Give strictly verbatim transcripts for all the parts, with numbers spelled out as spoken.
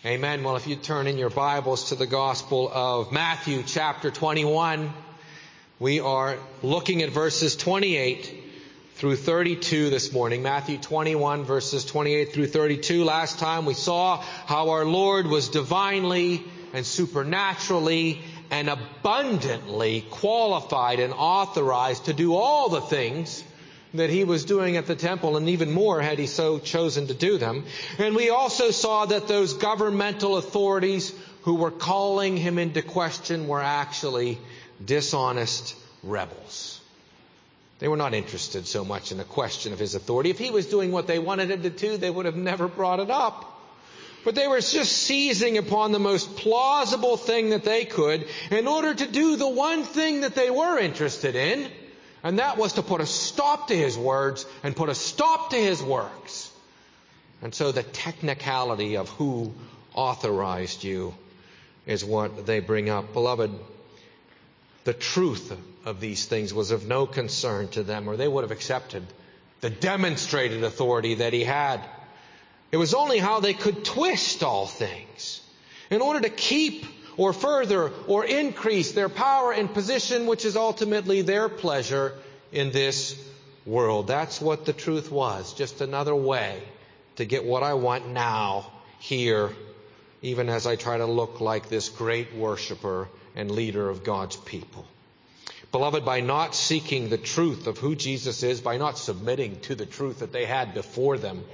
Amen. Well, if you turn in your Bibles to the Gospel of Matthew chapter twenty-one, we are looking at verses twenty-eight through thirty-two this morning. Matthew twenty-one, verses twenty-eight through thirty-two. Last time we saw how our Lord was divinely and supernaturally and abundantly qualified and authorized to do all the things that he was doing at the temple, and even more had he so chosen to do them. And we also saw that those governmental authorities who were calling him into question were actually dishonest rebels. They were not interested so much in the question of his authority. If he was doing what they wanted him to do, they would have never brought it up. But they were just seizing upon the most plausible thing that they could in order to do the one thing that they were interested in, and that was to put a stop to his words and put a stop to his works. And so the technicality of who authorized you is what they bring up. Beloved, the truth of these things was of no concern to them, or they would have accepted the demonstrated authority that he had. It was only how they could twist all things in order to keep or further or increase their power and position, which is ultimately their pleasure in this world. That's what the truth was. Just another way to get what I want now, here, even as I try to look like this great worshiper and leader of God's people. Beloved, by not seeking the truth of who Jesus is, by not submitting to the truth that they had before them,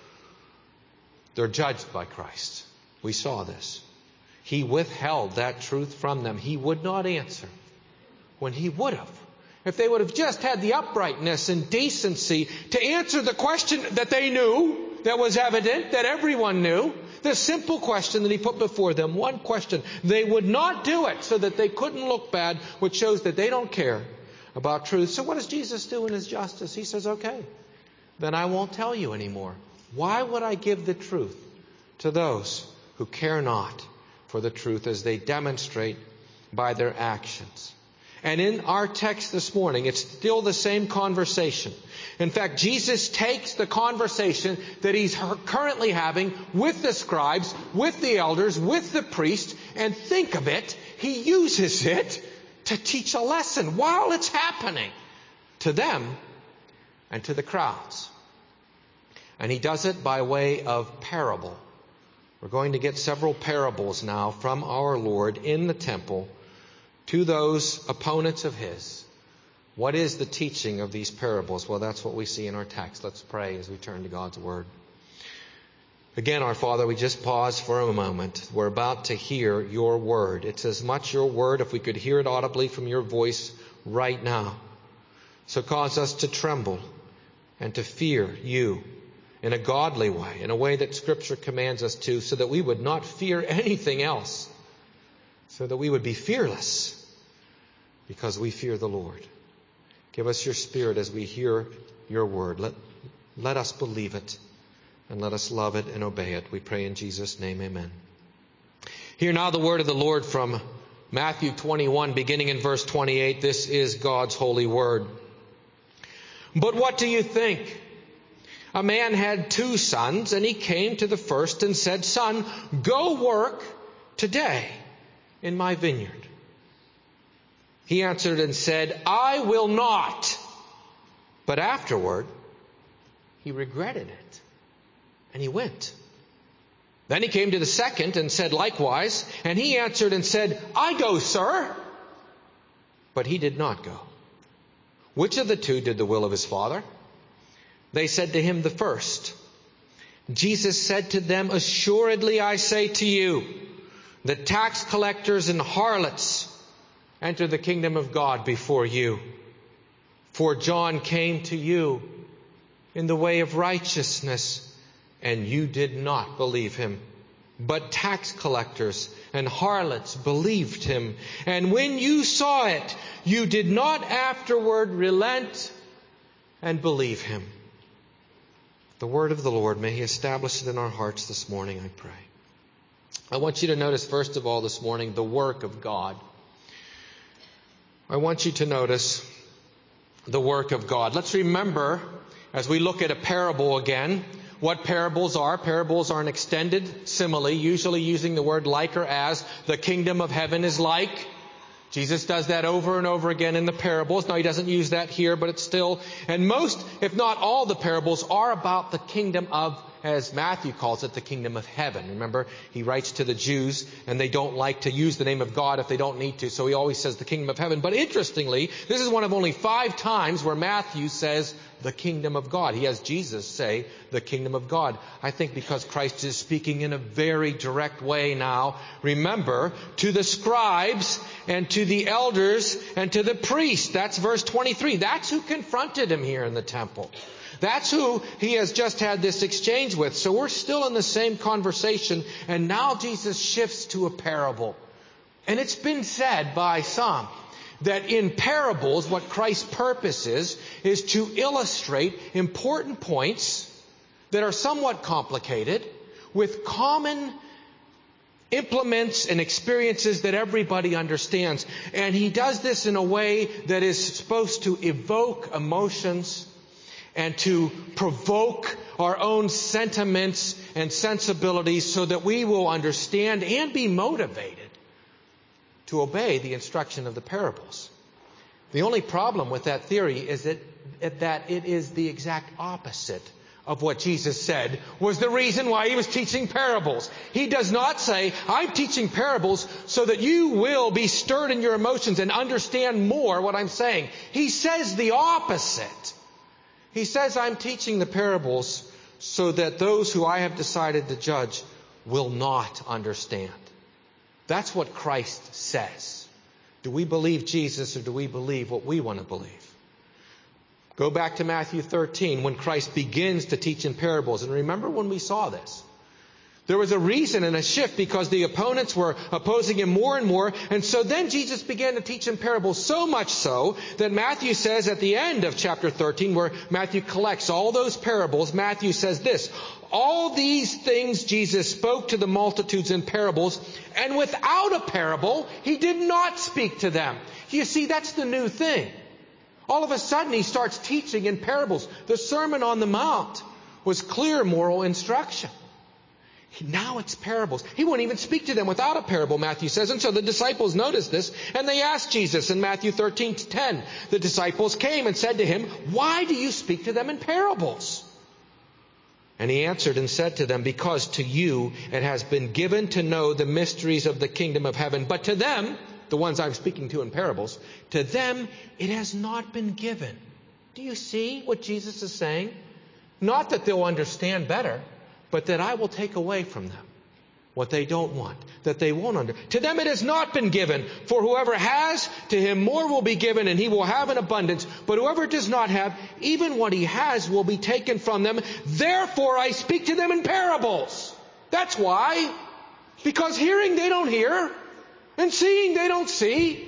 they're judged by Christ. We saw this. He withheld that truth from them. He would not answer when he would have. If they would have just had the uprightness and decency to answer the question that they knew, that was evident, that everyone knew, the simple question that he put before them, one question, they would not do it so that they couldn't look bad, which shows that they don't care about truth. So what does Jesus do in his justice? He says, okay, then I won't tell you anymore. Why would I give the truth to those who care not for the truth as they demonstrate by their actions? And in our text this morning, it's still the same conversation. In fact, Jesus takes the conversation that he's currently having with the scribes, with the elders, with the priests, and think of it, he uses it to teach a lesson while it's happening to them and to the crowds. And he does it by way of parable. We're going to get several parables now from our Lord in the temple to those opponents of his. What is the teaching of these parables? Well, that's what we see in our text. Let's pray as we turn to God's Word. Again, our Father, we just pause for a moment. We're about to hear your Word. It's as much your Word if we could hear it audibly from your voice right now. So cause us to tremble and to fear you in a godly way, in a way that Scripture commands us to, so that we would not fear anything else, so that we would be fearless because we fear the Lord. Give us your Spirit as we hear your word. Let, let us believe it and let us love it and obey it. We pray in Jesus' name, amen. Hear now the word of the Lord from Matthew twenty-one, beginning in verse twenty-eight. This is God's holy word. But what do you think? A man had two sons, and he came to the first and said, Son, go work today in my vineyard. He answered and said, I will not. But afterward, he regretted it, and he went. Then he came to the second and said likewise, and he answered and said, I go, sir. But he did not go. Which of the two did the will of his father? They said to him, the first. Jesus said to them, assuredly I say to you, the tax collectors and harlots enter the kingdom of God before you. For John came to you in the way of righteousness, and you did not believe him. But tax collectors and harlots believed him. And when you saw it, you did not afterward relent and believe him. The word of the Lord, may he establish it in our hearts this morning, I pray. I want you to notice, first of all, this morning, the work of God. I want you to notice the work of God. Let's remember, as we look at a parable again, what parables are. Parables are an extended simile, usually using the word like or as. The kingdom of heaven is like. Jesus does that over and over again in the parables. Now, he doesn't use that here, but it's still, and most, if not all, the parables are about the kingdom of, as Matthew calls it, the kingdom of heaven. Remember, he writes to the Jews, and they don't like to use the name of God if they don't need to, so he always says the kingdom of heaven. But interestingly, this is one of only five times where Matthew says the kingdom of God. He has Jesus say the kingdom of God. I think because Christ is speaking in a very direct way now. Remember, to the scribes and to the elders and to the priests. That's verse twenty-three. That's who confronted him here in the temple. That's who he has just had this exchange with. So we're still in the same conversation, and now Jesus shifts to a parable. And it's been said by some that in parables, what Christ's purpose is, is to illustrate important points that are somewhat complicated with common implements and experiences that everybody understands. And he does this in a way that is supposed to evoke emotions and to provoke our own sentiments and sensibilities so that we will understand and be motivated to obey the instruction of the parables. The only problem with that theory is that, that it is the exact opposite of what Jesus said was the reason why he was teaching parables. He does not say, I'm teaching parables so that you will be stirred in your emotions and understand more what I'm saying. He says the opposite. He says, I'm teaching the parables so that those who I have decided to judge will not understand. That's what Christ says. Do we believe Jesus or do we believe what we want to believe? Go back to Matthew thirteen when Christ begins to teach in parables. And remember when we saw this. There was a reason and a shift because the opponents were opposing him more and more. And so then Jesus began to teach in parables, so much so that Matthew says at the end of chapter thirteen, where Matthew collects all those parables, Matthew says this, all these things Jesus spoke to the multitudes in parables, and without a parable, he did not speak to them. You see, that's the new thing. All of a sudden, he starts teaching in parables. The Sermon on the Mount was clear moral instruction. Now it's parables. He won't even speak to them without a parable, Matthew says. And so the disciples noticed this, and they asked Jesus in Matthew thirteen ten. The disciples came and said to him, why do you speak to them in parables? And he answered and said to them, because to you it has been given to know the mysteries of the kingdom of heaven. But to them, the ones I'm speaking to in parables, to them it has not been given. Do you see what Jesus is saying? Not that they'll understand better, but that I will take away from them what they don't want, that they won't under. To them it has not been given, for whoever has, to him more will be given, and he will have an abundance. But whoever does not have, even what he has will be taken from them. Therefore I speak to them in parables. That's why. Because hearing they don't hear, and seeing they don't see,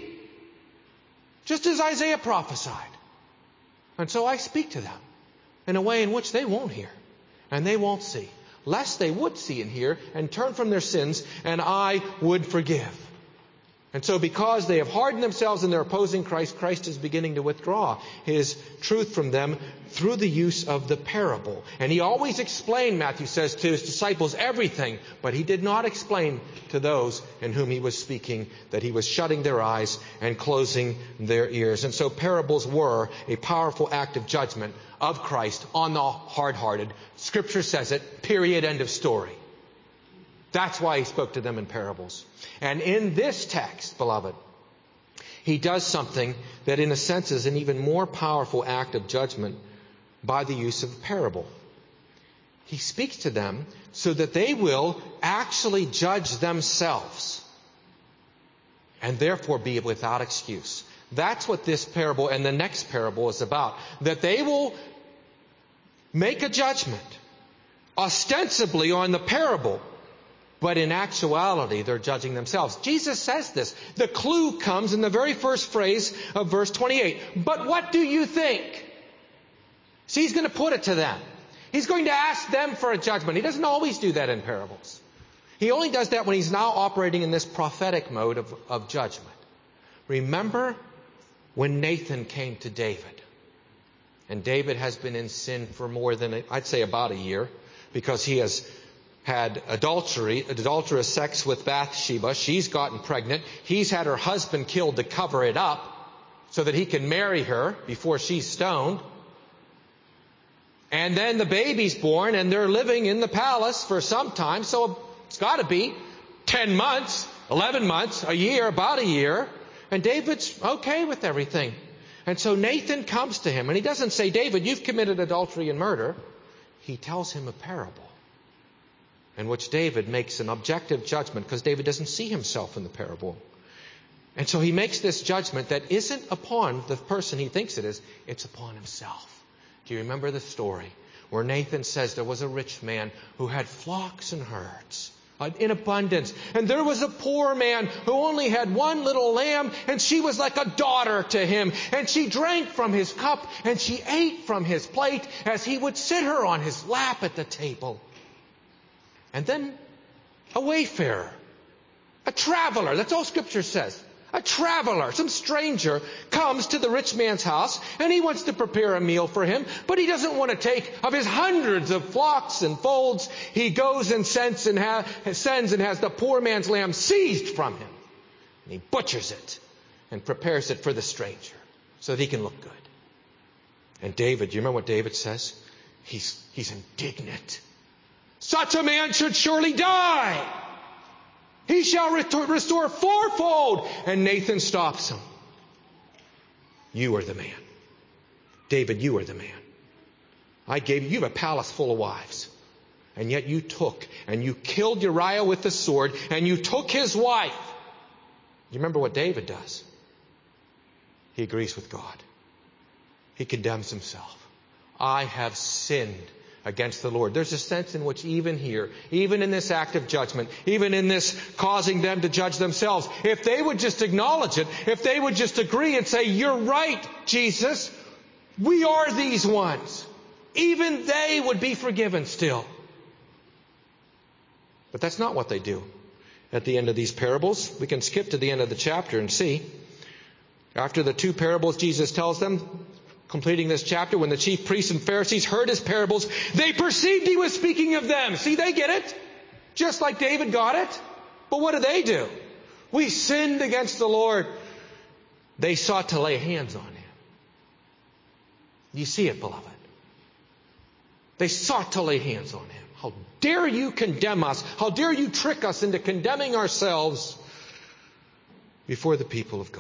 just as Isaiah prophesied. And so I speak to them in a way in which they won't hear, and they won't see, lest they would see and hear and turn from their sins, and I would forgive. And so because they have hardened themselves and they're opposing Christ, Christ is beginning to withdraw his truth from them through the use of the parable. And he always explained, Matthew says, to his disciples everything, but he did not explain to those in whom he was speaking that he was shutting their eyes and closing their ears. And so parables were a powerful act of judgment of Christ on the hard-hearted. Scripture says it, period, end of story. That's why he spoke to them in parables. And in this text, beloved, he does something that in a sense is an even more powerful act of judgment by the use of parable. He speaks to them so that they will actually judge themselves and therefore be without excuse. That's what this parable and the next parable is about. That they will make a judgment ostensibly on the parable, but in actuality, they're judging themselves. Jesus says this. The clue comes in the very first phrase of verse twenty-eight. But what do you think? See, he's going to put it to them. He's going to ask them for a judgment. He doesn't always do that in parables. He only does that when he's now operating in this prophetic mode of, of judgment. Remember when Nathan came to David. And David has been in sin for more than, I'd say, about a year. because he has had adultery, adulterous sex with Bathsheba. She's gotten pregnant. He's had her husband killed to cover it up so that he can marry her before she's stoned. And then the baby's born, and they're living in the palace for some time. So it's got to be ten months, eleven months, a year, about a year. And David's okay with everything. And so Nathan comes to him, and he doesn't say, David, you've committed adultery and murder. He tells him a parable in which David makes an objective judgment, because David doesn't see himself in the parable. And so he makes this judgment that isn't upon the person he thinks it is, it's upon himself. Do you remember the story where Nathan says there was a rich man who had flocks and herds in abundance, and there was a poor man who only had one little lamb, and she was like a daughter to him, and she drank from his cup and she ate from his plate as he would sit her on his lap at the table. And then a wayfarer, a traveler, that's all Scripture says. A traveler, some stranger, comes to the rich man's house, and he wants to prepare a meal for him, but he doesn't want to take of his hundreds of flocks and folds. He goes and sends and, ha- sends and has the poor man's lamb seized from him. And he butchers it and prepares it for the stranger so that he can look good. And David, you remember what David says? He's, he's indignant. Such a man should surely die. He shall restore fourfold. And Nathan stops him. You are the man. David, you are the man. I gave you, you have a palace full of wives. And yet you took and you killed Uriah with the sword, and you took his wife. You remember what David does? He agrees with God. He condemns himself. I have sinned against the Lord. There's a sense in which even here, even in this act of judgment, even in this causing them to judge themselves, if they would just acknowledge it, if they would just agree and say, you're right, Jesus, we are these ones, even they would be forgiven still. But that's not what they do. At the end of these parables, we can skip to the end of the chapter and see. After the two parables Jesus tells them, completing this chapter, when the chief priests and Pharisees heard his parables, they perceived he was speaking of them. See, they get it. Just like David got it. But what do they do? We sinned against the Lord. They sought to lay hands on him. You see it, beloved. They sought to lay hands on him. How dare you condemn us? How dare you trick us into condemning ourselves before the people of God?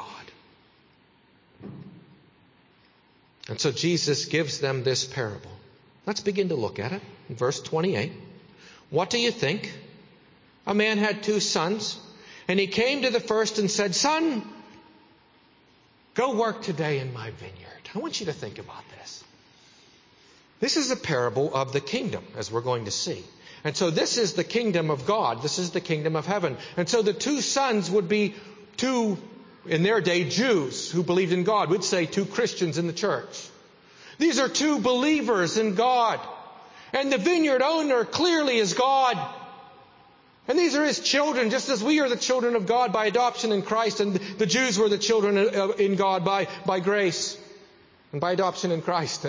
And so Jesus gives them this parable. Let's begin to look at it. In verse twenty-eight. What do you think? A man had two sons, and he came to the first and said, Son, go work today in my vineyard. I want you to think about this. This is a parable of the kingdom, as we're going to see. And so this is the kingdom of God. This is the kingdom of heaven. And so the two sons would be two, in their day, Jews who believed in God. We'd say two Christians in the church. These are two believers in God. And the vineyard owner clearly is God. And these are his children, just as we are the children of God by adoption in Christ. And the Jews were the children in God by, by grace and by adoption in Christ.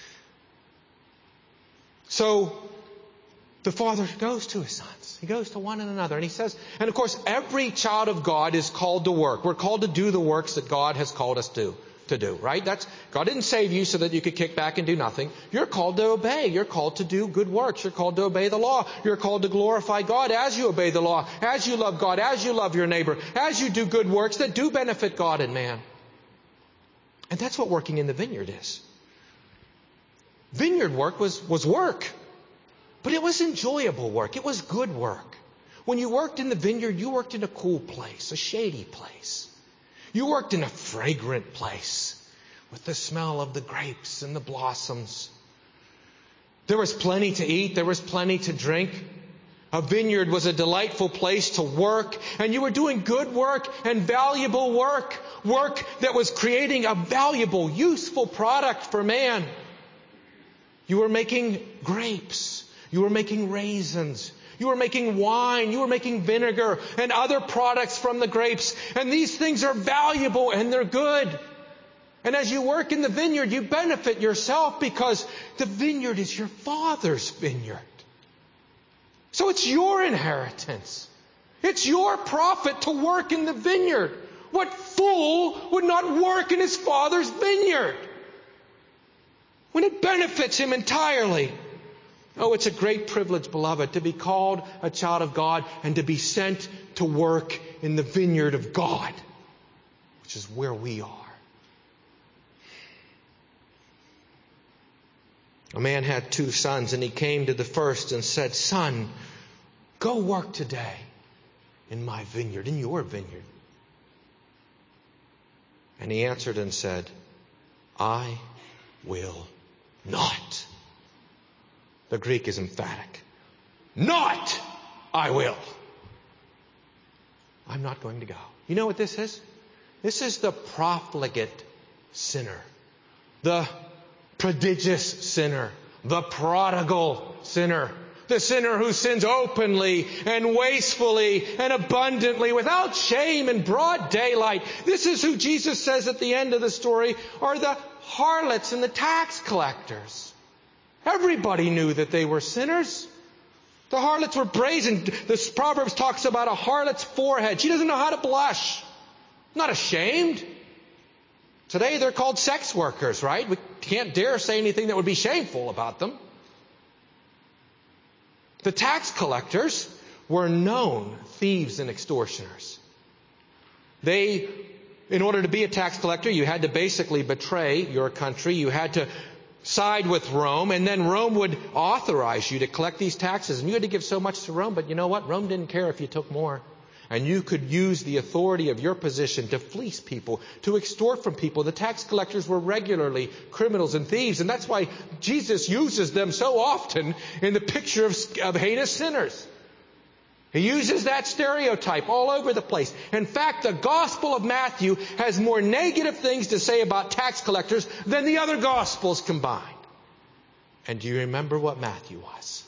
So the father goes to his sons. He goes to one and another. And he says, and of course, every child of God is called to work. We're called to do the works that God has called us to, to do, right? That's, God didn't save you so that you could kick back and do nothing. You're called to obey. You're called to do good works. You're called to obey the law. You're called to glorify God as you obey the law, as you love God, as you love your neighbor, as you do good works that do benefit God and man. And that's what working in the vineyard is. Vineyard work was, was work. But it was enjoyable work. It was good work. When you worked in the vineyard, you worked in a cool place, a shady place. You worked in a fragrant place with the smell of the grapes and the blossoms. There was plenty to eat. There was plenty to drink. A vineyard was a delightful place to work, and you were doing good work and valuable work. Work that was creating a valuable, useful product for man. You were making grapes. You were making raisins. You were making wine. You were making vinegar and other products from the grapes. And these things are valuable and they're good. And as you work in the vineyard, you benefit yourself because the vineyard is your Father's vineyard. So it's your inheritance. It's your profit to work in the vineyard. What fool would not work in his Father's vineyard when it benefits him entirely? Oh, it's a great privilege, beloved, to be called a child of God and to be sent to work in the vineyard of God, which is where we are. A man had two sons, and he came to the first and said, "Son, go work today in my vineyard, in your vineyard." And he answered and said, "I will not." The Greek is emphatic. Not I will. I'm not going to go. You know what this is? This is the profligate sinner. The prodigious sinner. The prodigal sinner. The sinner who sins openly and wastefully and abundantly without shame in broad daylight. This is who Jesus says at the end of the story are the harlots and the tax collectors. Everybody knew that they were sinners. The harlots were brazen. The Proverbs talks about a harlot's forehead. She doesn't know how to blush. Not ashamed. Today they're called sex workers, right? We can't dare say anything that would be shameful about them. The tax collectors were known thieves and extortioners. They, in order to be a tax collector, you had to basically betray your country. You had to side with Rome, and then Rome would authorize you to collect these taxes. And you had to give so much to Rome, but you know what? Rome didn't care if you took more. And you could use the authority of your position to fleece people, to extort from people. The tax collectors were regularly criminals and thieves, and that's why Jesus uses them so often in the picture of, of heinous sinners. He uses that stereotype all over the place. In fact, the Gospel of Matthew has more negative things to say about tax collectors than the other Gospels combined. And do you remember what Matthew was?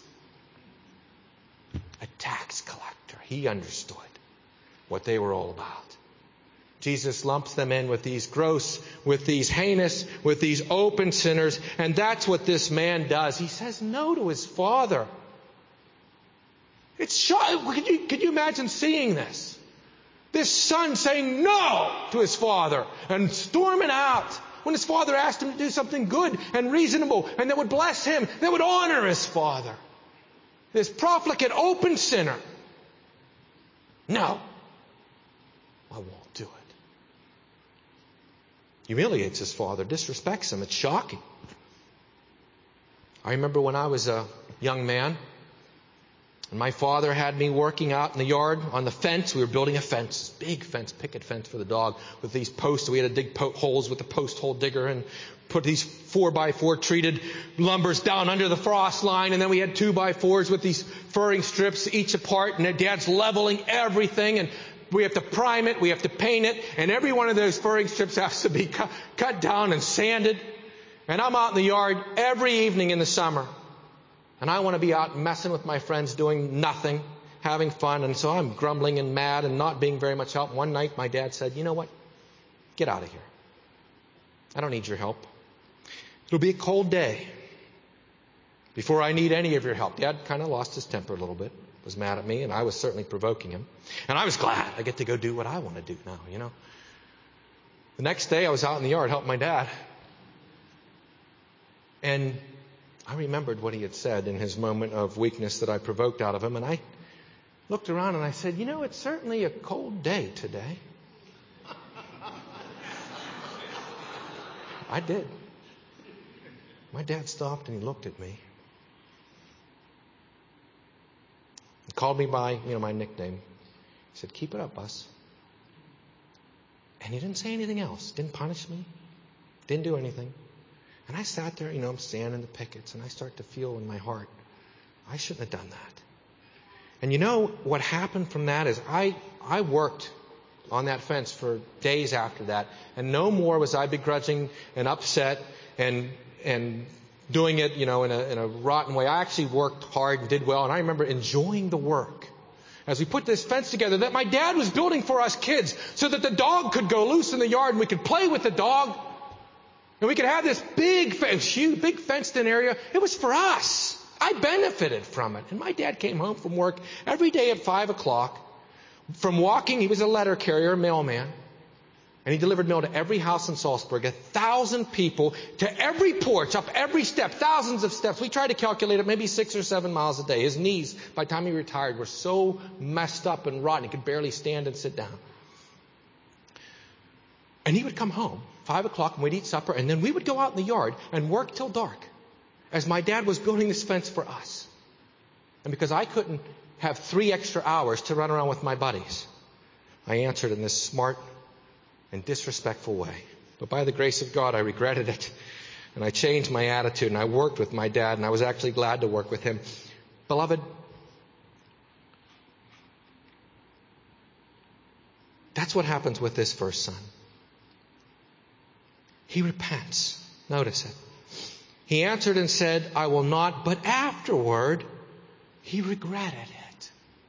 A tax collector. He understood what they were all about. Jesus lumps them in with these gross, with these heinous, with these open sinners. And that's what this man does. He says no to his Father. It's shocking. Could you, could you imagine seeing this? This son saying no to his father and storming out when his father asked him to do something good and reasonable and that would bless him, that would honor his father. This profligate, open sinner. No, I won't do it. Humiliates his father, disrespects him. It's shocking. I remember when I was a young man, and my father had me working out in the yard on the fence. We were building a fence, big fence, picket fence for the dog with these posts. We had to dig po- holes with the post hole digger and put these four by four treated lumbers down under the frost line. And then we had two by fours with these furring strips each apart. And their dad's leveling everything. And we have to prime it. We have to paint it. And every one of those furring strips has to be cut, cut down and sanded. And I'm out in the yard every evening in the summer. And I want to be out messing with my friends, doing nothing, having fun. And so I'm grumbling and mad and not being very much help. One night my dad said, "You know what? Get out of here. I don't need your help. It'll be a cold day before I need any of your help." Dad kind of lost his temper a little bit, was mad at me, and I was certainly provoking him. And I was glad I get to go do what I want to do now, you know. The next day I was out in the yard helping my dad. And I remembered what he had said in his moment of weakness that I provoked out of him. And I looked around and I said, "You know, it's certainly a cold day today." I did. My dad stopped and he looked at me. He called me by, you know, my nickname. He said, "Keep it up, Bus." And he didn't say anything else. Didn't punish me. Didn't do anything. And I sat there, you know, I'm standing in the pickets, and I start to feel in my heart, I shouldn't have done that. And you know what happened from that is I I worked on that fence for days after that, and no more was I begrudging and upset and and doing it, you know, in a in a rotten way. I actually worked hard and did well, and I remember enjoying the work as we put this fence together that my dad was building for us kids so that the dog could go loose in the yard and we could play with the dog. And we could have this big fence, huge, big fenced-in area. It was for us. I benefited from it. And my dad came home from work every day at five o'clock from walking. He was a letter carrier, a mailman. And he delivered mail to every house in Salzburg, a thousand people, to every porch, up every step, thousands of steps. We tried to calculate it, maybe six or seven miles a day. His knees, by the time he retired, were so messed up and rotten, he could barely stand and sit down. And he would come home, five o'clock, and we'd eat supper, and then we would go out in the yard and work till dark, as my dad was building this fence for us. And because I couldn't have three extra hours to run around with my buddies, I answered in this smart and disrespectful way. But by the grace of God, I regretted it. And I changed my attitude, and I worked with my dad, and I was actually glad to work with him. Beloved, that's what happens with this first son. He repents. Notice it. He answered and said, I will not, but afterward he regretted it.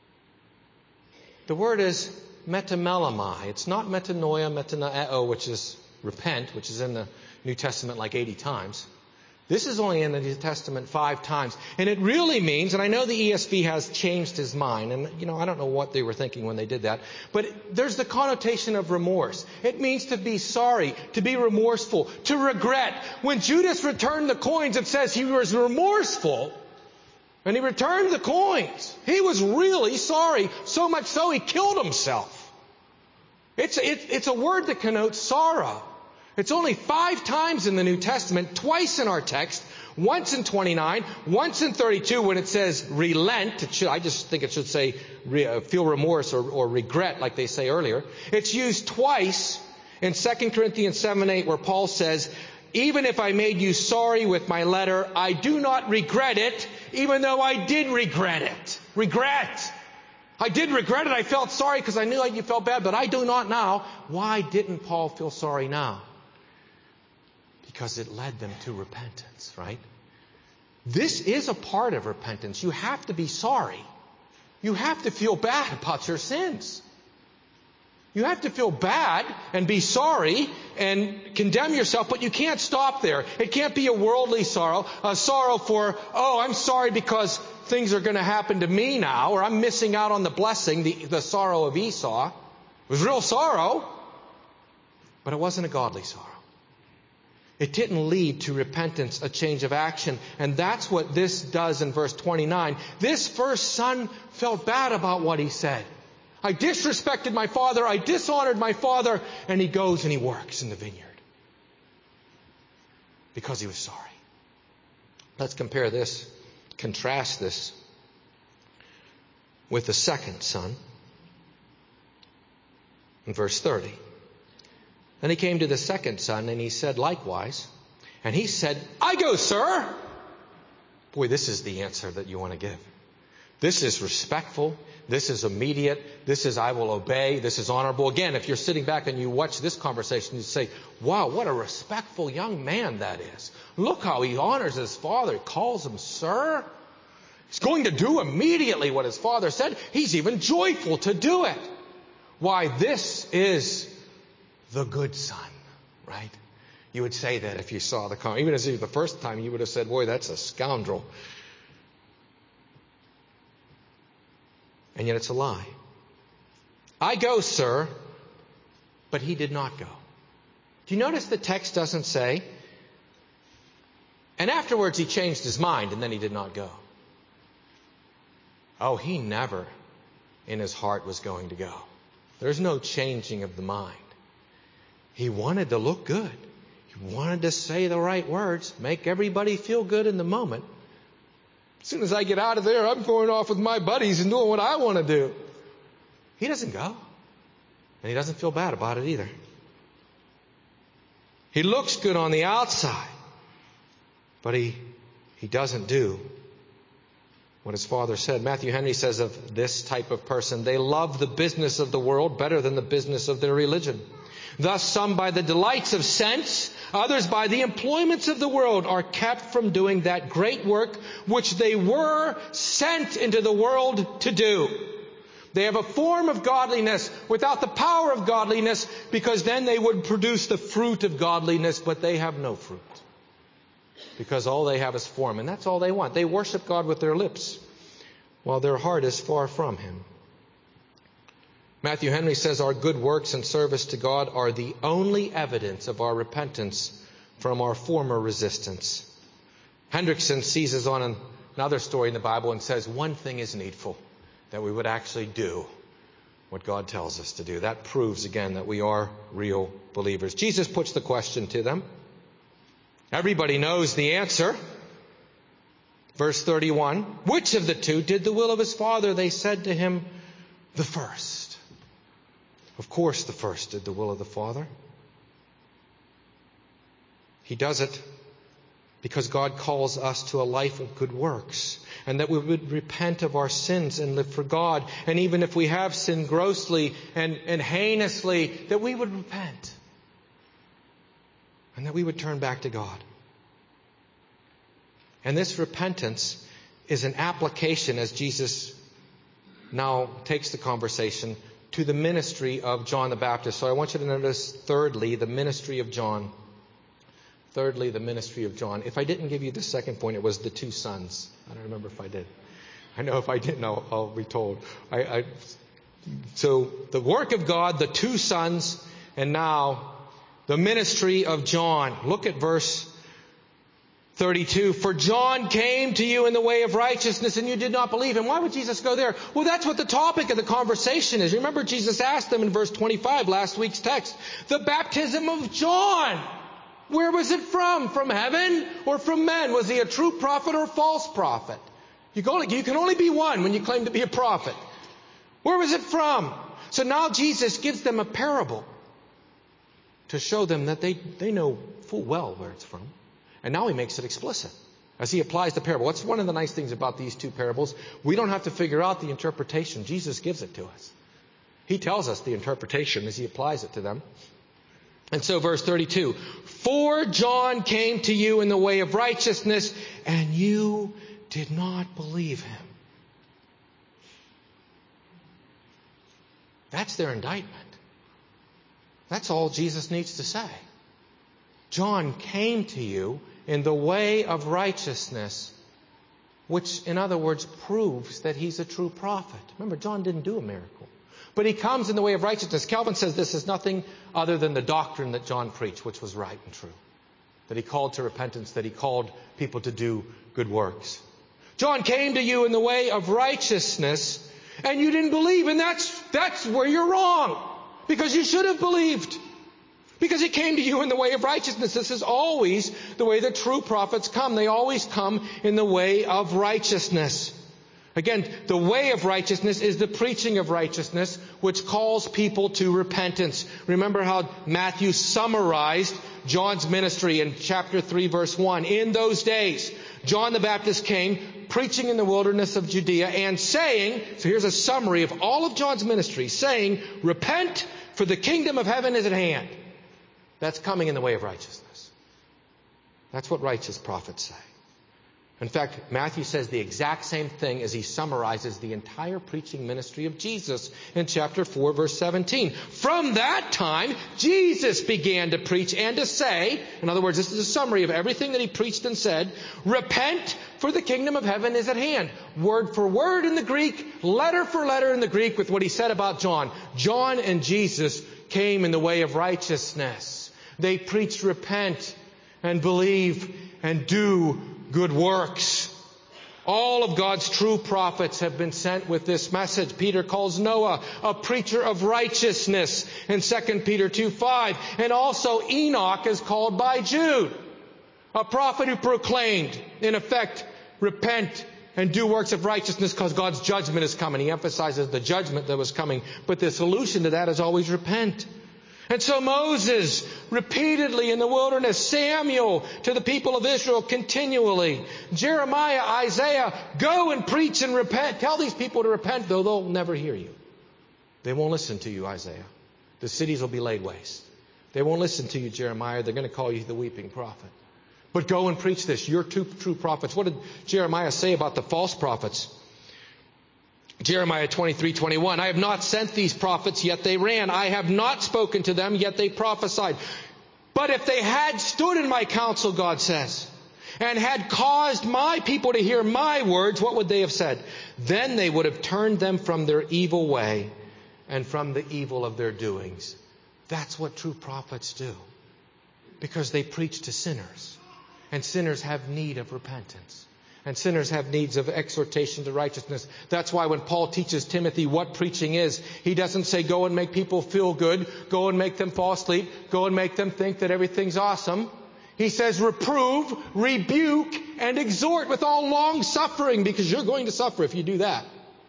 The word is metamelamai. It's not metanoia, metanoeo, which is repent, which is in the New Testament like eighty times. This is only in the New Testament five times. And it really means, and I know the E S V has changed his mind, and you know, I don't know what they were thinking when they did that, but there's the connotation of remorse. It means to be sorry, to be remorseful, to regret. When Judas returned the coins, it says he was remorseful, and he returned the coins. He was really sorry, so much so he killed himself. It's, it, it's a word that connotes sorrow. It's only five times in the New Testament, twice in our text, once in twenty-nine, once in thirty-two when it says relent. It should, I just think it should say re, uh, feel remorse or, or regret like they say earlier. It's used twice in Second Corinthians seven eight where Paul says, even if I made you sorry with my letter, I do not regret it, even though I did regret it. Regret. I did regret it. I felt sorry because I knew you felt bad, but I do not now. Why didn't Paul feel sorry now? Because it led them to repentance, right? This is a part of repentance. You have to be sorry. You have to feel bad about your sins. You have to feel bad and be sorry and condemn yourself, but you can't stop there. It can't be a worldly sorrow, a sorrow for, oh, I'm sorry because things are going to happen to me now, or I'm missing out on the blessing, the, the sorrow of Esau. It was real sorrow, but it wasn't a godly sorrow. It didn't lead to repentance, a change of action. And that's what this does in verse twenty-nine. This first son felt bad about what he said. I disrespected my father. I dishonored my father. And he goes and he works in the vineyard. Because he was sorry. Let's compare this, contrast this with the second son. In verse thirty. Then he came to the second son, and he said likewise. And he said, I go, sir. Boy, this is the answer that you want to give. This is respectful. This is immediate. This is I will obey. This is honorable. Again, if you're sitting back and you watch this conversation, you say, wow, what a respectful young man that is. Look how he honors his father. He calls him sir. He's going to do immediately what his father said. He's even joyful to do it. Why, this is the good son, right? You would say that if you saw the comment. Even as the first time, you would have said, boy, that's a scoundrel. And yet it's a lie. I go, sir, but he did not go. Do you notice the text doesn't say, and afterwards he changed his mind and then he did not go. Oh, he never in his heart was going to go. There's no changing of the mind. He wanted to look good. He wanted to say the right words, make everybody feel good in the moment. As soon as I get out of there, I'm going off with my buddies and doing what I want to do. He doesn't go. And he doesn't feel bad about it either. He looks good on the outside, but he, he doesn't do what his father said. Matthew Henry says of this type of person, they love the business of the world better than the business of their religion. Thus, some by the delights of sense, others by the employments of the world are kept from doing that great work which they were sent into the world to do. They have a form of godliness without the power of godliness, because then they would produce the fruit of godliness, but they have no fruit. because all they have is form, and that's all they want. They worship God with their lips, while their heart is far from Him. Matthew Henry says our good works and service to God are the only evidence of our repentance from our former resistance. Hendrickson seizes on another story in the Bible and says one thing is needful, that we would actually do what God tells us to do. That proves again that we are real believers. Jesus puts the question to them. Everybody knows the answer. Verse thirty-one, which of the two did the will of his Father? They said to him, the first. Of course the first did the will of the Father. He does it because God calls us to a life of good works, and that we would repent of our sins and live for God. And even if we have sinned grossly and, and heinously, that we would repent and that we would turn back to God. And this repentance is an application, as Jesus now takes the conversation, to the ministry of John the Baptist. So I want you to notice, thirdly, the ministry of John. Thirdly, the ministry of John. If I didn't give you the second point, it was the two sons. I don't remember if I did. I know if I didn't, I'll, I'll be told. I, I, so the work of God, the two sons, and now the ministry of John. Look at verse thirty-two. For John came to you in the way of righteousness, and you did not believe him. Why would Jesus go there? Well, that's what the topic of the conversation is. Remember, Jesus asked them in verse twenty-five, last week's text, the baptism of John, where was it from? From heaven or from men? Was he a true prophet or a false prophet? You can only, you can only be one when you claim to be a prophet. Where was it from? So now Jesus gives them a parable to show them that they, they know full well where it's from. And now he makes it explicit as he applies the parable. What's one of the nice things about these two parables? We don't have to figure out the interpretation. Jesus gives it to us. He tells us the interpretation as he applies it to them. And so verse thirty-two, for John came to you in the way of righteousness, and you did not believe him. That's their indictment. That's all Jesus needs to say. John came to you in the way of righteousness, which, in other words, proves that he's a true prophet. Remember, John didn't do a miracle. But he comes in the way of righteousness. Calvin says this is nothing other than the doctrine that John preached, which was right and true. That he called to repentance, that he called people to do good works. John came to you in the way of righteousness, and you didn't believe. And that's, that's where you're wrong. Because you should have believed. Because he came to you in the way of righteousness. This is always the way the true prophets come. They always come in the way of righteousness. Again, the way of righteousness is the preaching of righteousness, which calls people to repentance. Remember how Matthew summarized John's ministry in chapter three, verse one. In those days, John the Baptist came preaching in the wilderness of Judea and saying, so here's a summary of all of John's ministry, saying, repent, for the kingdom of heaven is at hand. That's coming in the way of righteousness. That's what righteous prophets say. In fact, Matthew says the exact same thing as he summarizes the entire preaching ministry of Jesus in chapter four, verse seventeen. From that time, Jesus began to preach and to say, in other words, this is a summary of everything that he preached and said, repent, for the kingdom of heaven is at hand. Word for word in the Greek, letter for letter in the Greek with what he said about John. John and Jesus came in the way of righteousness. They preached repent and believe and do good works. All of God's true prophets have been sent with this message. Peter calls Noah a preacher of righteousness in Second Peter two five. And also Enoch is called by Jude, a prophet who proclaimed, in effect, repent and do works of righteousness because God's judgment is coming. He emphasizes the judgment that was coming. But the solution to that is always repent. And so Moses repeatedly in the wilderness, Samuel to the people of Israel continually, Jeremiah, Isaiah, go and preach and repent. Tell these people to repent, though they'll never hear you. They won't listen to you, Isaiah. The cities will be laid waste. They won't listen to you, Jeremiah. They're going to call you the weeping prophet. But go and preach this. You're two true prophets. What did Jeremiah say about the false prophets? Jeremiah twenty-three twenty-one. I have not sent these prophets, yet they ran. I have not spoken to them, yet they prophesied. But if they had stood in my counsel, God says, and had caused my people to hear my words, what would they have said? Then they would have turned them from their evil way and from the evil of their doings. That's what true prophets do. Because they preach to sinners. And sinners have need of repentance. And sinners have needs of exhortation to righteousness. That's why when Paul teaches Timothy what preaching is, he doesn't say go and make people feel good, go and make them fall asleep, go and make them think that everything's awesome. He says reprove, rebuke, and exhort with all long suffering, because you're going to suffer if you do that.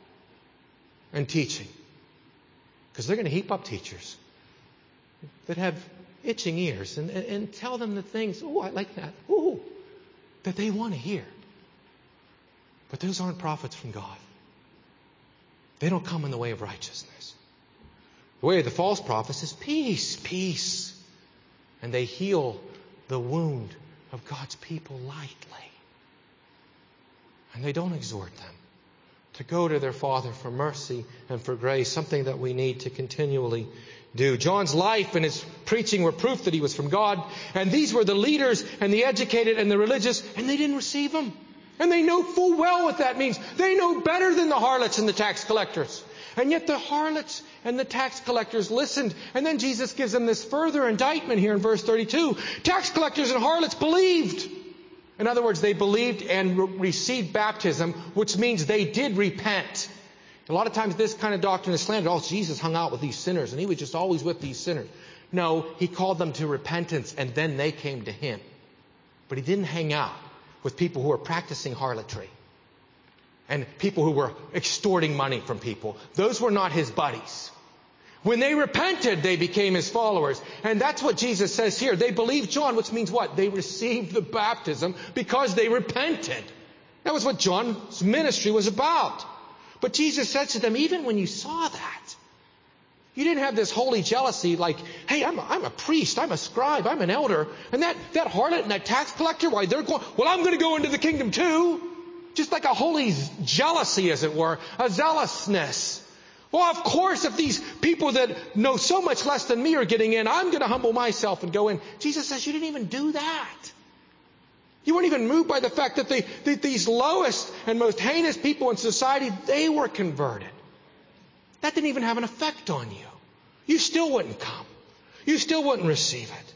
And teaching. Because they're going to heap up teachers that have itching ears and, and, and tell them the things, oh, I like that, oh, that they want to hear. But those aren't prophets from God. They don't come in the way of righteousness. The way of the false prophets is peace, peace. And they heal the wound of God's people lightly. And they don't exhort them to go to their Father for mercy and for grace, something that we need to continually do. John's life and his preaching were proof that he was from God. And these were the leaders and the educated and the religious, and they didn't receive him. And they know full well what that means. They know better than the harlots and the tax collectors. And yet the harlots and the tax collectors listened. And then Jesus gives them this further indictment here in verse thirty-two. Tax collectors and harlots believed. In other words, they believed and re- received baptism, which means they did repent. A lot of times this kind of doctrine is slandered. Oh, Jesus hung out with these sinners and he was just always with these sinners. No, he called them to repentance and then they came to him. But he didn't hang out with people who were practicing harlotry and people who were extorting money from people. Those were not his buddies. When they repented, they became his followers. And that's what Jesus says here. They believed John, which means what? They received the baptism because they repented. That was what John's ministry was about. But Jesus said to them, even when you saw that, you didn't have this holy jealousy like, hey, I'm a, I'm a priest, I'm a scribe, I'm an elder. And that, that harlot and that tax collector, why they're going, well, I'm going to go into the kingdom too. Just like a holy jealousy, as it were, a zealousness. Well, of course, if these people that know so much less than me are getting in, I'm going to humble myself and go in. Jesus says you didn't even do that. You weren't even moved by the fact that, they, that these lowest and most heinous people in society, they were converted. That didn't even have an effect on you. You still wouldn't come. You still wouldn't receive it.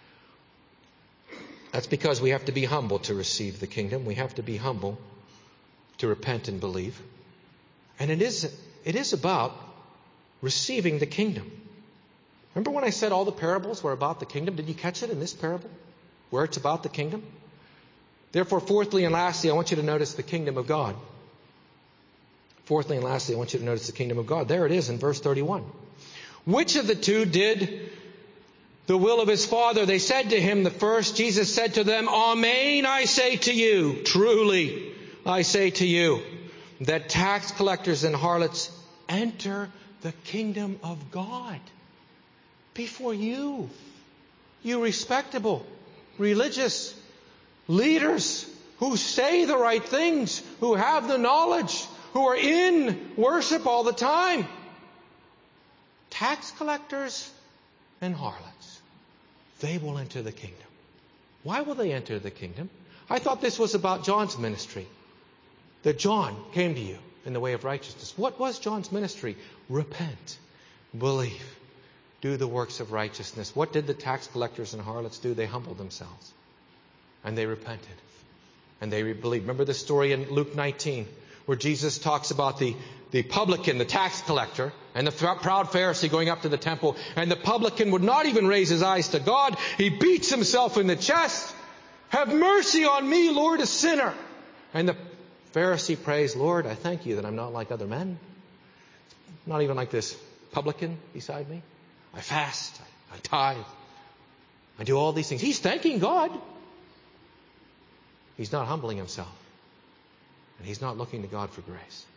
That's because we have to be humble to receive the kingdom. We have to be humble to repent and believe. And it is, it is about receiving the kingdom. Remember when I said all the parables were about the kingdom? Did you catch it in this parable? Where it's about the kingdom? Therefore, fourthly and lastly, I want you to notice the kingdom of God. Fourthly and lastly, I want you to notice the kingdom of God. There it is in verse thirty-one. Which of the two did the will of his Father? They said to him, the first. Jesus said to them, Amen, I say to you, truly I say to you, that tax collectors and harlots enter the kingdom of God before you. You respectable, religious leaders who say the right things, who have the knowledge, who are in worship all the time. Tax collectors and harlots, they will enter the kingdom. Why will they enter the kingdom? I thought this was about John's ministry. That John came to you in the way of righteousness. What was John's ministry? Repent, believe, do the works of righteousness. What did the tax collectors and harlots do? They humbled themselves. And they repented. And they believed. Remember the story in Luke nineteen where Jesus talks about the, the publican, the tax collector, and the proud Pharisee going up to the temple. And the publican would not even raise his eyes to God. He beats himself in the chest. Have mercy on me, Lord, a sinner. And the Pharisee prays, Lord, I thank you that I'm not like other men. Not even like this publican beside me. I fast. I, I tithe. I do all these things. He's thanking God. He's not humbling himself. And he's not looking to God for grace.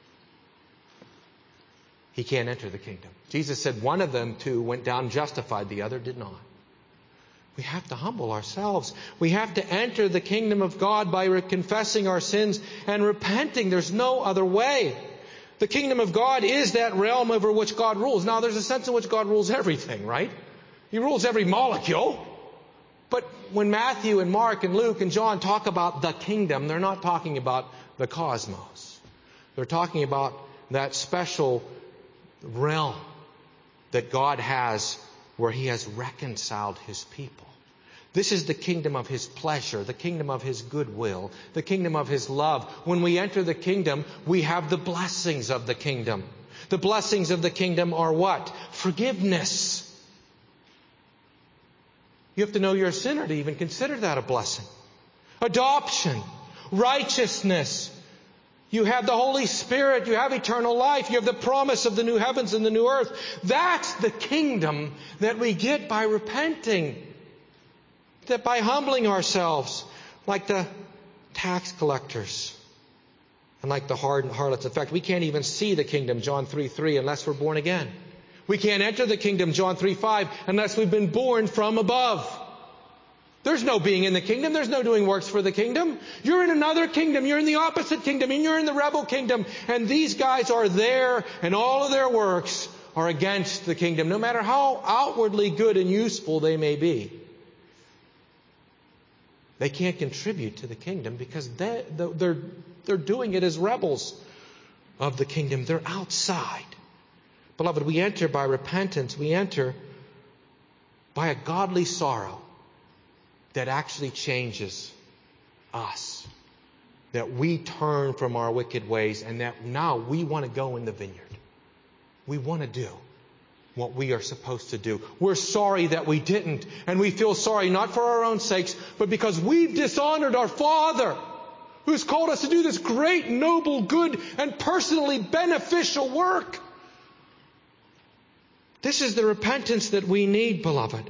He can't enter the kingdom. Jesus said one of them two went down justified, the other did not. We have to humble ourselves. We have to enter the kingdom of God by re- confessing our sins and repenting. There's no other way. The kingdom of God is that realm over which God rules. Now, there's a sense in which God rules everything, right? He rules every molecule. But when Matthew and Mark and Luke and John talk about the kingdom, they're not talking about the cosmos. They're talking about that special realm that God has where He has reconciled His people. This is the kingdom of His pleasure, the kingdom of His goodwill, the kingdom of His love. When we enter the kingdom, we have the blessings of the kingdom. The blessings of the kingdom are what? Forgiveness. You have to know you're a sinner to even consider that a blessing. Adoption. Righteousness. You have the Holy Spirit. You have eternal life. You have the promise of the new heavens and the new earth. That's the kingdom that we get by repenting. That by humbling ourselves like the tax collectors and like the hardened harlots. In fact, we can't even see the kingdom, John three three, unless we're born again. We can't enter the kingdom, John three five, unless we've been born from above. There's no being in the kingdom. There's no doing works for the kingdom. You're in another kingdom. You're in the opposite kingdom. And you're in the rebel kingdom. And these guys are there, and all of their works are against the kingdom, no matter how outwardly good and useful they may be. They can't contribute to the kingdom because they, they're, they're doing it as rebels of the kingdom. They're outside. Beloved, we enter by repentance. We enter by a godly sorrow that actually changes us. That we turn from our wicked ways and that now we want to go in the vineyard. We want to do what we are supposed to do. We're sorry that we didn't. And we feel sorry not for our own sakes, but because we've dishonored our Father, who's called us to do this great, noble, good, and personally beneficial work. This is the repentance that we need, beloved.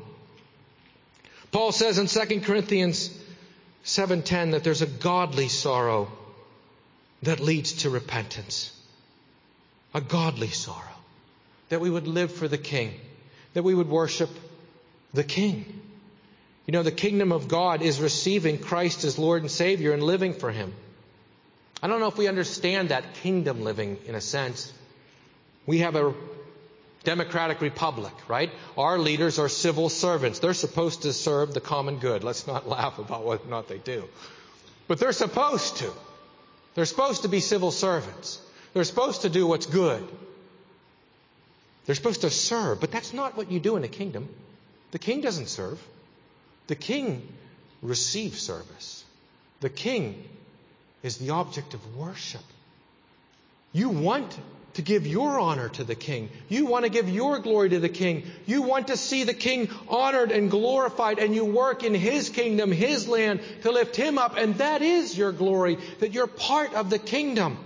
Paul says in Second Corinthians seven ten that there's a godly sorrow that leads to repentance. A godly sorrow. That we would live for the King. That we would worship the King. You know, the kingdom of God is receiving Christ as Lord and Savior and living for Him. I don't know if we understand that kingdom living in a sense. We have a democratic republic, right? Our leaders are civil servants. They're supposed to serve the common good. Let's not laugh about whether or not they do. But they're supposed to. They're supposed to be civil servants. They're supposed to do what's good. They're supposed to serve, but that's not what you do in a kingdom. The king doesn't serve. The king receives service. The king is the object of worship. You want to give your honor to the king. You want to give your glory to the king. You want to see the king honored and glorified, and you work in his kingdom, his land, to lift him up, and that is your glory, that you're part of the kingdom.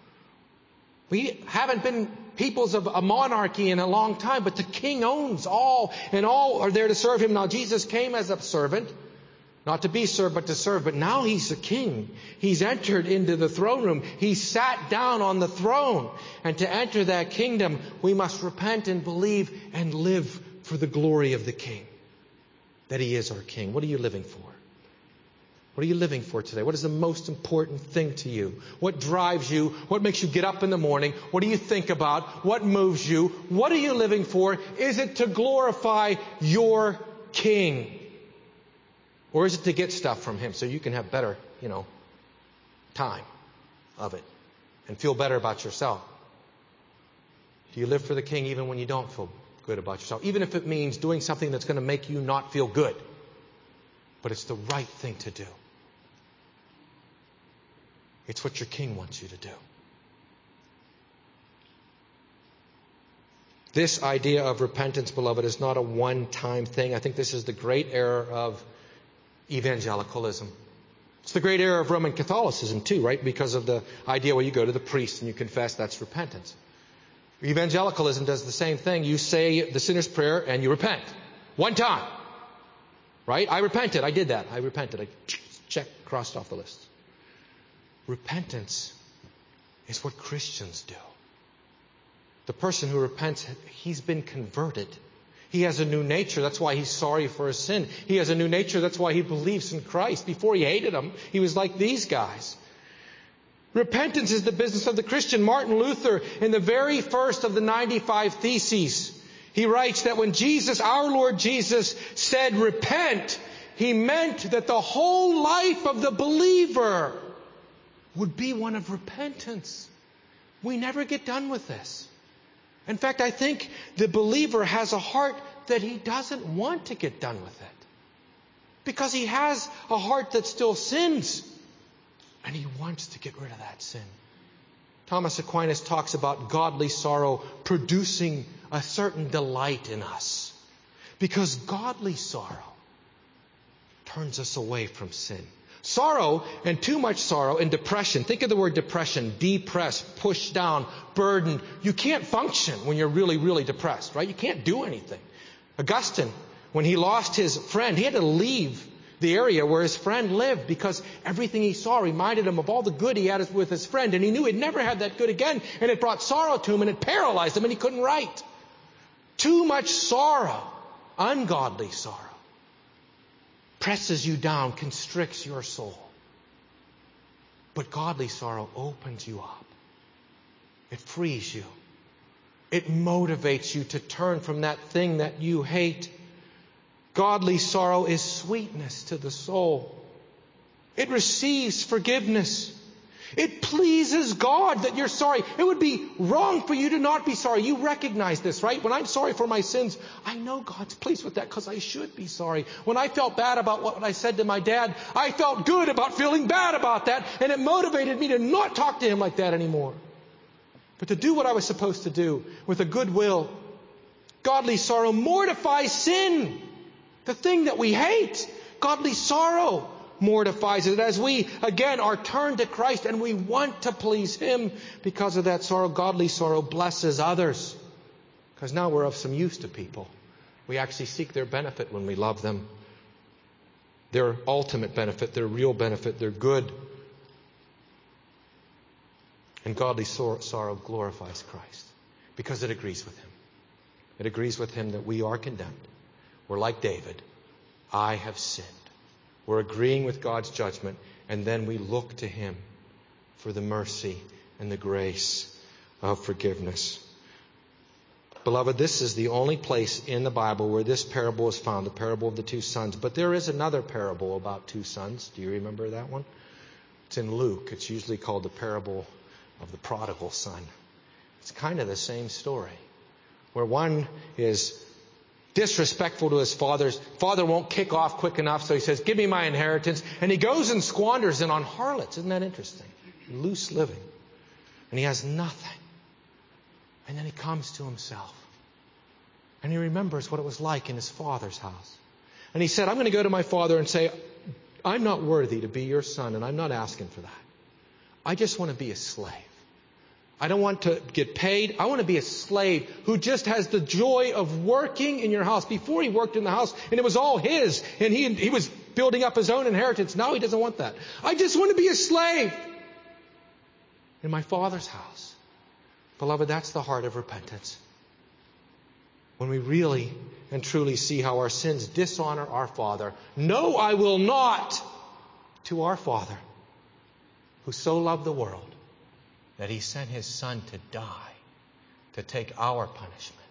We haven't been peoples of a monarchy in a long time, but the king owns all, and all are there to serve him. Now, Jesus came as a servant, not to be served, but to serve. But now he's a king. He's entered into the throne room. He sat down on the throne. And to enter that kingdom, we must repent and believe and live for the glory of the king. That he is our king. What are you living for? What are you living for today? What is the most important thing to you? What drives you? What makes you get up in the morning? What do you think about? What moves you? What are you living for? Is it to glorify your king? Or is it to get stuff from him so you can have better, you know, time of it and feel better about yourself? Do you live for the king even when you don't feel good about yourself? Even if it means doing something that's going to make you not feel good. But it's the right thing to do. It's what your king wants you to do. This idea of repentance, beloved, is not a one-time thing. I think this is the great error of evangelicalism. It's the great error of Roman Catholicism too, right? Because of the idea where you go to the priest and you confess, that's repentance. Evangelicalism does the same thing. You say the sinner's prayer and you repent. One time. Right? I repented. I did that. I repented. I check, crossed off the list. Repentance is what Christians do. The person who repents, he's been converted. He has a new nature. That's why he's sorry for his sin. He has a new nature. That's why he believes in Christ. Before he hated him, he was like these guys. Repentance is the business of the Christian. Martin Luther, in the very first of the ninety-five Theses, he writes that when Jesus, our Lord Jesus, said, repent, He meant that the whole life of the believer would be one of repentance. We never get done with this. In fact, I think the believer has a heart that he doesn't want to get done with it. Because he has a heart that still sins. And he wants to get rid of that sin. Thomas Aquinas talks about godly sorrow producing a certain delight in us. Because godly sorrow turns us away from sin. Sorrow and too much sorrow and depression. Think of the word depression. Depressed, pushed down, burdened. You can't function when you're really, really depressed, right? You can't do anything. Augustine, when he lost his friend, he had to leave the area where his friend lived because everything he saw reminded him of all the good he had with his friend, and he knew he'd never have that good again, and it brought sorrow to him, and it paralyzed him, and he couldn't write. Too much sorrow, ungodly sorrow, presses you down, constricts your soul. But godly sorrow opens you up. It frees you. It motivates you to turn from that thing that you hate. Godly sorrow is sweetness to the soul. It receives forgiveness. It pleases God that you're sorry. It would be wrong for you to not be sorry. You recognize this, right? When I'm sorry for my sins, I know God's pleased with that because I should be sorry. When I felt bad about what I said to my dad, I felt good about feeling bad about that, and it motivated me to not talk to him like that anymore. But to do what I was supposed to do with a good will. Godly sorrow mortifies sin. The thing that we hate. Godly sorrow mortifies it. As we, again, are turned to Christ and we want to please Him because of that sorrow, godly sorrow blesses others. Because now we're of some use to people. We actually seek their benefit when we love them. Their ultimate benefit, their real benefit, their good. And godly sorrow glorifies Christ because it agrees with Him. It agrees with Him that we are condemned. We're like David. I have sinned. We're agreeing with God's judgment, and then we look to Him for the mercy and the grace of forgiveness. Beloved, this is the only place in the Bible where this parable is found, the parable of the two sons. But there is another parable about two sons. Do you remember that one? It's in Luke. It's usually called the parable of the prodigal son. It's kind of the same story, where one is disrespectful to his father's. Father won't kick off quick enough, so he says, give me my inheritance. And he goes and squanders it on harlots. Isn't that interesting? Loose living. And he has nothing. And then he comes to himself. And he remembers what it was like in his father's house. And he said, I'm going to go to my father and say, I'm not worthy to be your son, and I'm not asking for that. I just want to be a slave. I don't want to get paid. I want to be a slave who just has the joy of working in your house. Before he worked in the house and it was all his, and he, he was building up his own inheritance. Now he doesn't want that. I just want to be a slave in my Father's house. Beloved, that's the heart of repentance. When we really and truly see how our sins dishonor our Father. No, I will not, to our Father, who so loved the world that He sent His Son to die, to take our punishment.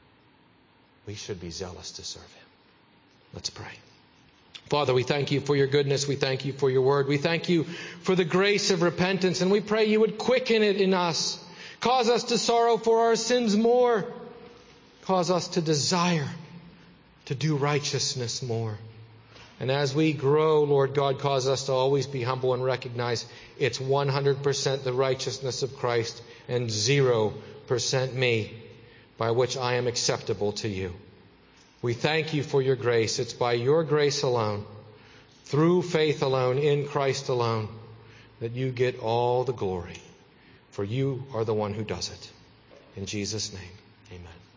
We should be zealous to serve Him. Let's pray. Father, we thank You for Your goodness. We thank You for Your word. We thank You for the grace of repentance, and we pray You would quicken it in us. Cause us to sorrow for our sins more. Cause us to desire to do righteousness more. And as we grow, Lord God, cause us to always be humble and recognize it's one hundred percent the righteousness of Christ and zero percent me, by which I am acceptable to You. We thank You for Your grace. It's by Your grace alone, through faith alone, in Christ alone, that You get all the glory. For You are the one who does it. In Jesus' name, amen.